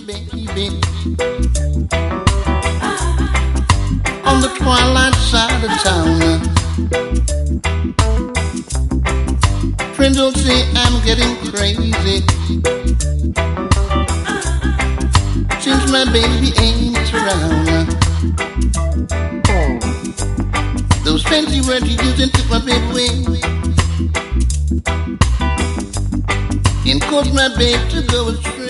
baby on the twilight side of town. Friends will say I'm getting crazy since my baby ain't around. Those fancy words you using took my baby away and caused my baby to go astray.